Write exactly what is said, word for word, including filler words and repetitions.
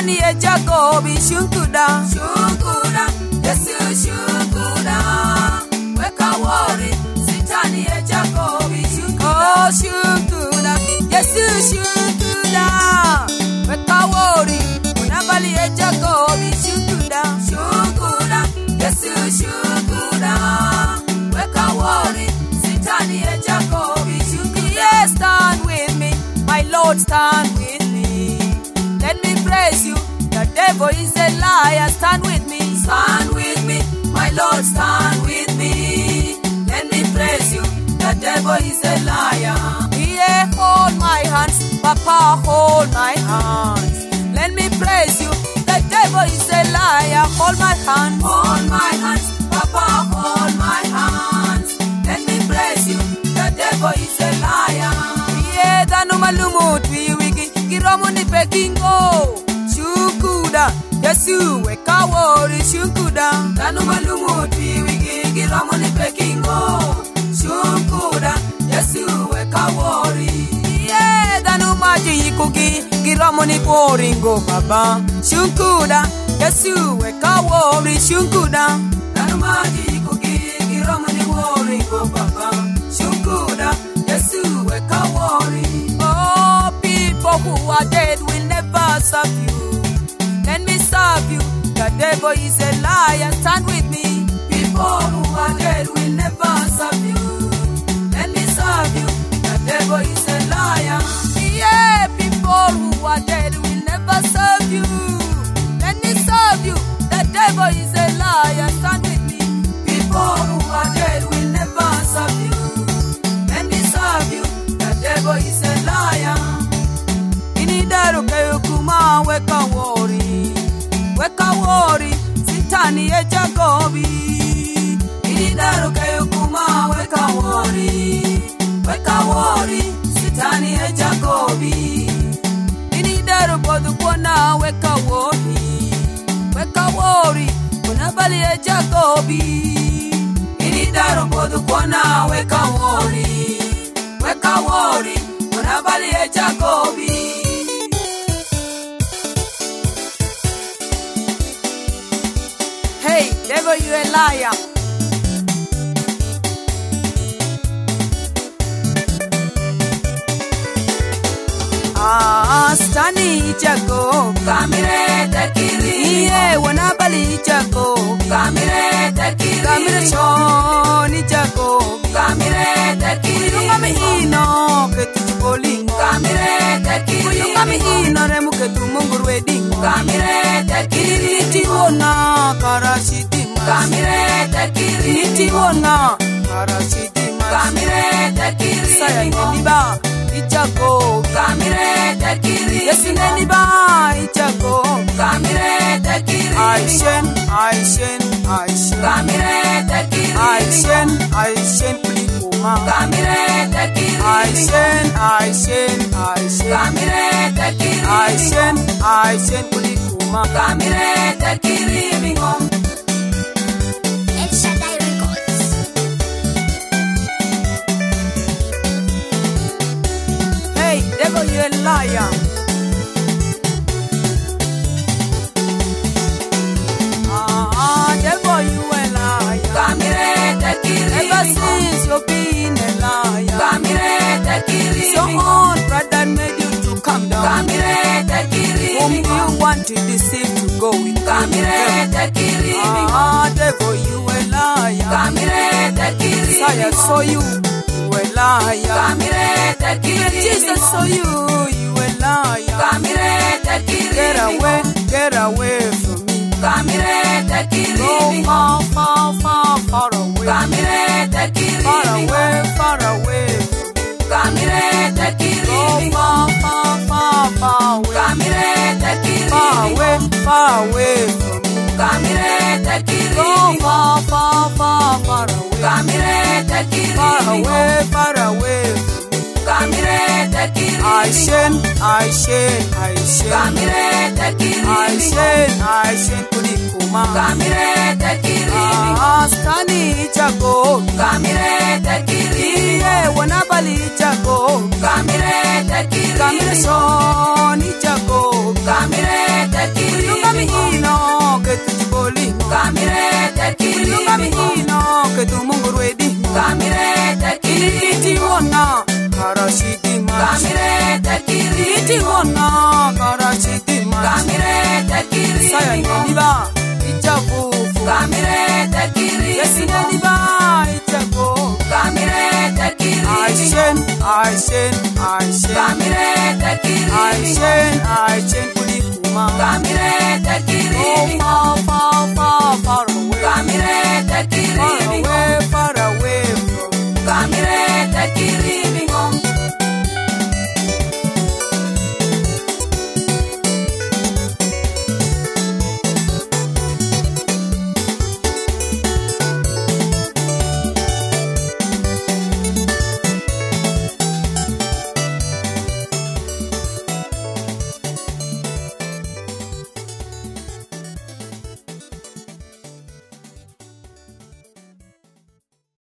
Sitani ya Jacobi shunkuda, shunkuda, Yesu shunkuda. Weka wori, Sitani ya Jacobi shunkuda, oh shunkuda, Yesu shunkuda. Weka wori, unabali ya Jacobi shunkuda, shunkuda, Yesu shunkuda. Weka wori, Sitani ya Jacobi shunkuda. Yes, stand with me, my Lord, stand with me. Let me praise you, the devil is a liar. Stand with me, stand with me, my Lord, stand with me. Let me praise you, the devil is a liar. Yeah, hold my hands, Papa, hold my hands. Let me praise you, the devil is a liar. Hold my hands, hold my hands, Papa, hold my hands. Let me praise you, the devil is a liar. Yeah, danu malumu twi wiki kiromu ni pekingo. Shunkuda, Yesu weka wori shunkuda. Danu malumu twi wiki kiromu ni pekingo. Shunkuda, Yesu weka wori. Yeah, danu maji yikuki kiromu ni poringo baba. Shunkuda, Yesu weka wori shunkuda. Danu maji yikuki kiromu ni poringo baba. Shunkuda, Yesu weka wori. Oh, people who are dead will never serve you. Let me serve you. The devil is a liar. Stand with me. People who are dead will never serve you. Let me serve you. The devil is a liar. Yeah, people who are dead will never serve you. Let me serve you. The devil is a liar. Stand with me. People who are dead will never serve you. Let me serve you. The devil is a liar. Inidaru kayukuma weka wori, weka wori, Sitani ya Jacobi. Inidaru kayukuma weka wori, weka wori, Sitani ya Jacobi. Inidaru bodu kona weka wori, weka wori, unabali ya Jacobi. Inidaru bodu kona weka wori, weka wori, unabali ya Jacobi. Hey, devil, you a liar. Ah, Sitani Jacob, kamire tekiri. Yeah, wanabali Jacob, kamire tekiri. Kamire choni Jacob, kamire tekiri. Kuyungami ino ketu bolingo, kamire tekiri. Kuyungami ino remu ketu mungur wedding, kamire tekiri. Niti wona karashidima, kamire tekiri. Niti wona karashidima, kamire tekiri. Saya ngeniba Ichako, kamire tekiri. Yesi ngeniba Ichako, kamire tekiri. Aishen, Aishen, Aishen, kamire tekiri. Aishen, Aishen kulikuma, kamire tekiri. Aishen, Aishen, Aishen, kamire tekiri. Aishen, Aishen kulikuma, kamire tekiri bingom. Hey, devil, you a liar. Ah, devil, you a liar. Kamire tekiri. Ever since you've been a liar. Kamire tekiri. So on, brother, made you to come down. Kamire tekiri. Whom you want to deceive to go with. Kamire tekiri. Ah, devil, you a liar. Kamire tekiri. Saya saw you. You a liar. Kamire tekiri. Jesus saw you, you a liar. Kamire tekiri. Get away, get away from me. Kamire tekiri. Go far, far, far, far away. Kamire tekiri. Far away, far away from me. Kamire tekiri. Go far, far, far, far away. Kamire tekiri. Far away, far away from me. Kamire tekiri. Go far, far, far, far away. Kamire tekiri. Far away, far away from me. Kamire tekiri. Aishen, Aishen, Aishen, kamire tekiri. Aishen, Aishen kulikuma, kamire tekiri. Ah, Sitani Jacob, kamire tekiri. Yeah, wanaba Bali Jacob, Kamire tekiri. Kamire Soni Jacob, Kamire tekiri. Lunga mi ino ke tu jiboli. Kamire tekiri. Lunga mi ino ke tu mungurwedi. Kamire tekiri. Iti wona karashidi mas. Kamire tekiri. Iti wona karashidi mas. Kamire tekiri. Saya ngoniba ichakufu. Kamire tekiri. Yesine niba ichakufu. Kamire tekiri. Aishen, Aishen, Aishen. Kamire tekiri. Aishen, Aishen kulikuma. Kamire tekiri.